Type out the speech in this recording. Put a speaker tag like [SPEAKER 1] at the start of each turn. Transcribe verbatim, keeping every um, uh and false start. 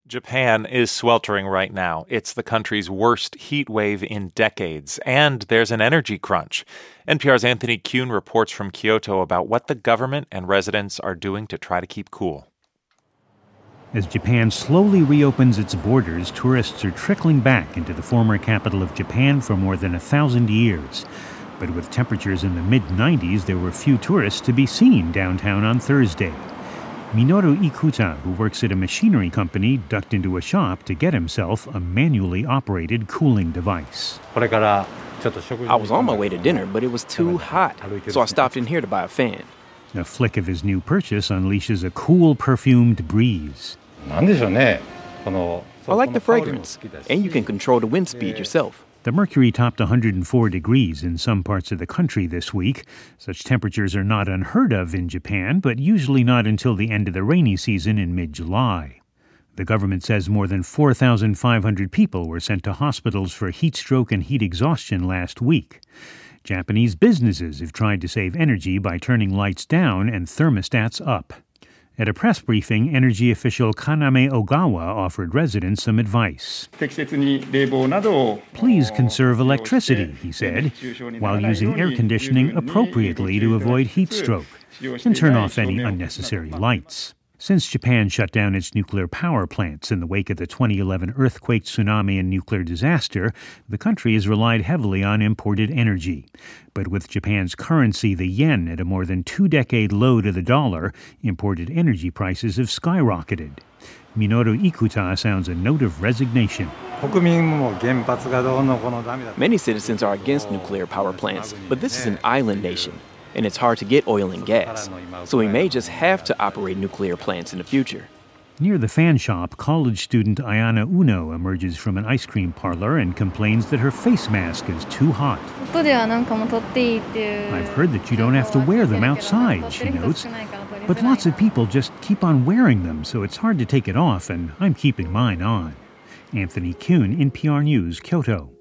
[SPEAKER 1] Japan is sweltering right now. It's the country's worst heat wave in decades, and there's an energy crunch. N P R's Anthony Kuhn reports from Kyoto about what the government and residents are doing to try to keep cool.
[SPEAKER 2] As Japan slowly reopens its borders, tourists are trickling back into the former capital of Japan for more than a thousand years. But with temperatures in the mid nineties, there were few tourists to be seen downtown on Thursday. Minoru Ikuta, who works at a machinery company, ducked into a shop to get himself a manually operated cooling device.
[SPEAKER 3] I was on my way to dinner, but it was too hot, so I stopped in here to buy a fan.
[SPEAKER 2] A flick of his new purchase unleashes a cool, perfumed breeze.
[SPEAKER 3] I like the fragrance, and you can control the wind speed yourself.
[SPEAKER 2] The mercury topped one hundred four degrees in some parts of the country this week. Such temperatures are not unheard of in Japan, but usually not until the end of the rainy season in mid-July. The government says more than four thousand five hundred people were sent to hospitals for heat stroke and heat exhaustion last week. Japanese businesses have tried to save energy by turning lights down and thermostats up. At a press briefing, energy official Kaname Ogawa offered residents some advice. Please conserve electricity, he said, while using air conditioning appropriately to avoid heat stroke, and turn off any unnecessary lights. Since Japan shut down its nuclear power plants in the wake of the twenty eleven earthquake, tsunami, and nuclear disaster, the country has relied heavily on imported energy. But with Japan's currency, the yen, at a more than two-decade low to the dollar, imported energy prices have skyrocketed. Minoru Ikuta sounds a note of resignation.
[SPEAKER 3] Many citizens are against nuclear power plants, but this is an island nation, and it's hard to get oil and gas, so we may just have to operate nuclear plants in the future.
[SPEAKER 2] Near the fan shop, college student Ayana Uno emerges from an ice cream parlor and complains that her face mask is too hot. I've heard that you don't have to wear them outside, she notes, but lots of people just keep on wearing them, so it's hard to take it off, and I'm keeping mine on. Anthony Kuhn, N P R News, Kyoto.